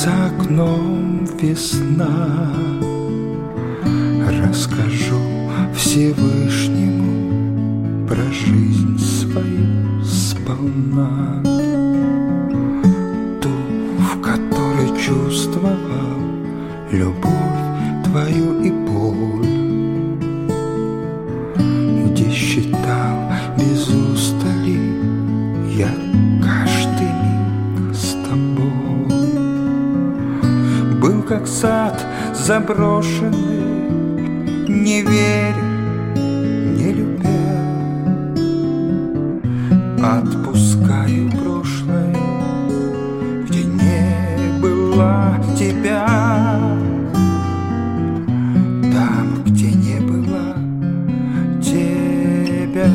За окном весна. Расскажу Всевышнему про жизнь свою сполна, ту, в которой чувствовал любовь твою и боль, где считал без устали я каждый миг с тобой. Был как сад заброшенный, не веря, не любя, отпускаю прошлое, где не было тебя, там, где не было тебя.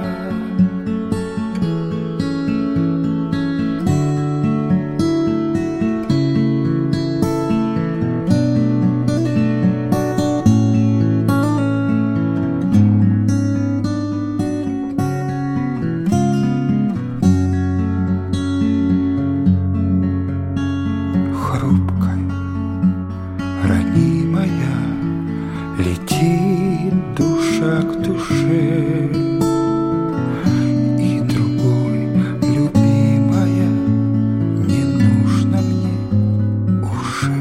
Ранимая, летит душа к душе, и другой, любимая, не нужно мне уже.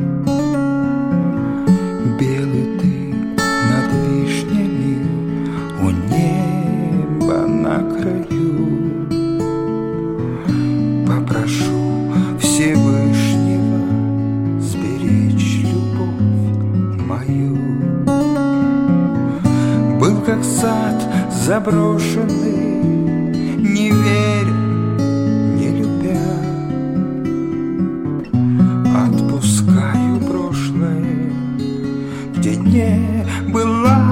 Белый дым над вишнями у неба на краю. Попрошу Всевышнего сберечь мою. Был как сад заброшенный, не веря, не любя, отпускаю прошлое, где не была